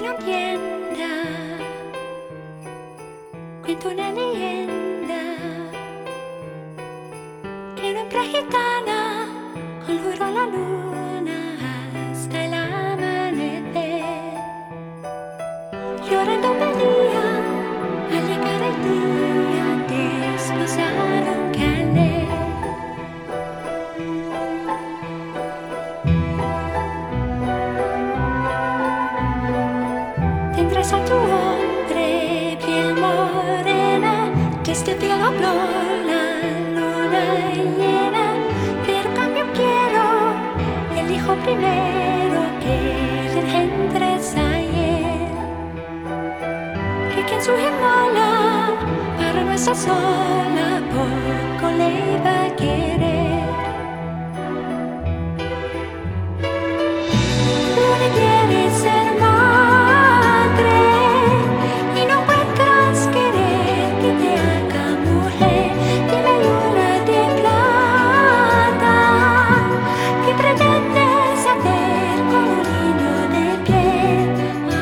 no entienda. Cuento una leyenda que una hembra gitana conjuró a la luna hasta el amanecer. Llorando venía al llegar el día, desposaron Cané. Tendrás a tu hombre piel morena, desde el cielo habló la luna llena, pero cambio quiero el hijo primero que le engendres ayer, que quien su gemola para no estar sola poco le iba a querer. Luna quiere ser madre y no encuentras querer que te haga mujer. Dime, luna de plata, ¿qué pretendes hacer con un niño de piel?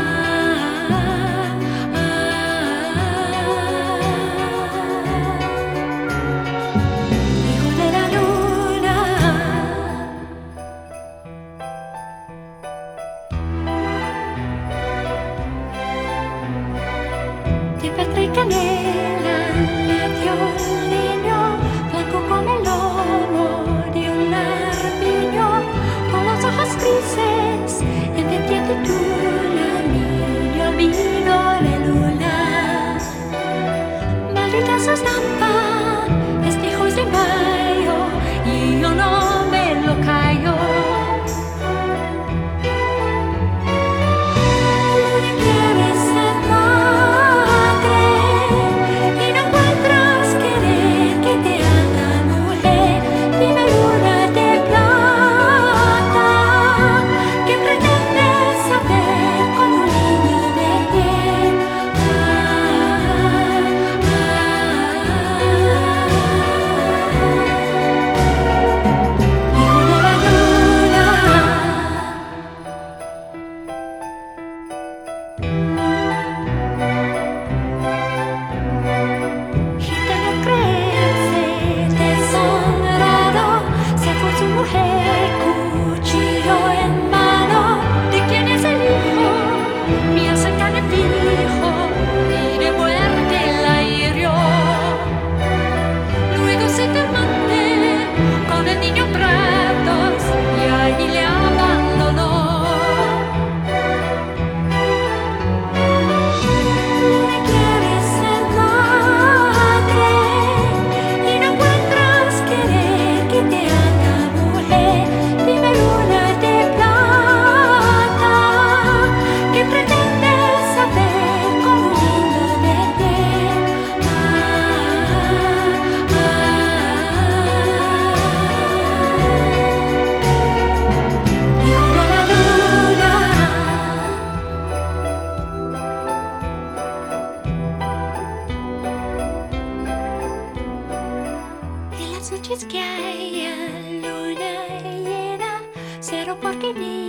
Hijo de la luna. De plata y canela nació un niño, blanco como el lomo de un armiño, con los ojos grises, encendiendo tu niño vino de luna. Maldita sos estampa, es de hijos de mayo, y yo no me lo callo. Luna quiere ser madre y no encuentras querer que te haga mujer. Dime, luna de plata, ¿qué pretendes hacer con un niño de piel? Hijo de la luna. Gitano crece deshonrado, se fue su mujer, cuchillo en mano. ¿De quién es el hijo? Mío se carne fijo y de muerte la hirió. Luego se te amante con el niño en brazos y allí le abandonó. Luna quiere ser madre y no encuentras querer que te haga mujer. Dime, luna de plata, ¿qué pretendes hacer con un niño de piel? Hijo de la luna. En las noches que haya luna llena, cero porque